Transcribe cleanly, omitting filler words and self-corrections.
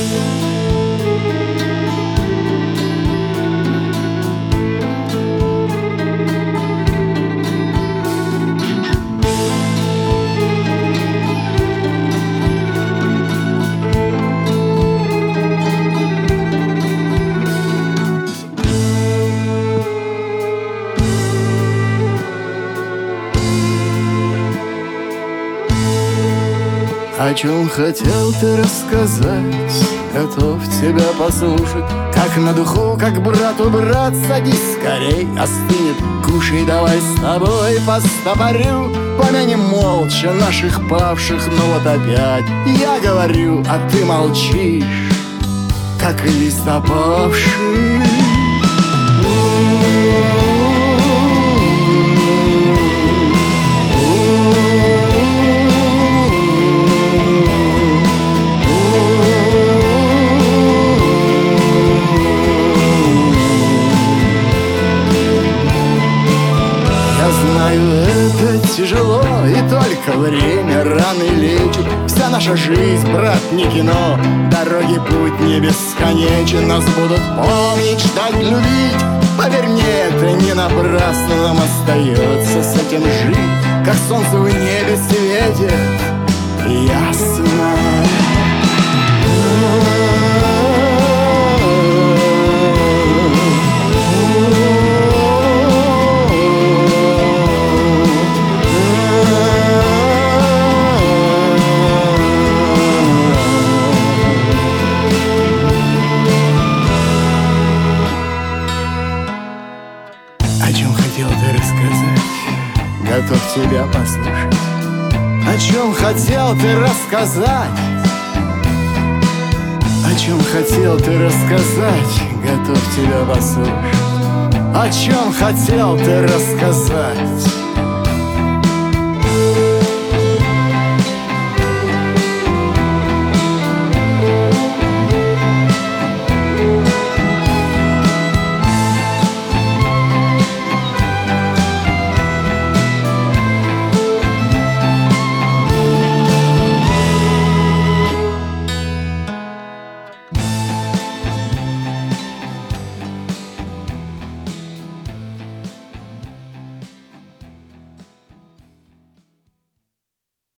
О чем хотел ты рассказать, готов тебя послушать. Как на духу, как брату брат, садись скорей, остынет. Кушай, давай с тобой постопорю. Помянем молча наших павших, но вот опять я говорю, а ты молчишь, как лист опавший. Это тяжело, и только время раны лечит. Вся наша жизнь, брат, не кино, дороги путь не бесконечен. Нас будут помнить, ждать, любить. Поверь мне, это не напрасно. Нам остается с этим жить, как солнце в небе светит ясно. О чем хотел ты рассказать, готов тебя послушать. О чем хотел ты рассказать, о чем хотел ты рассказать, готов тебя послушать. О чем хотел ты рассказать.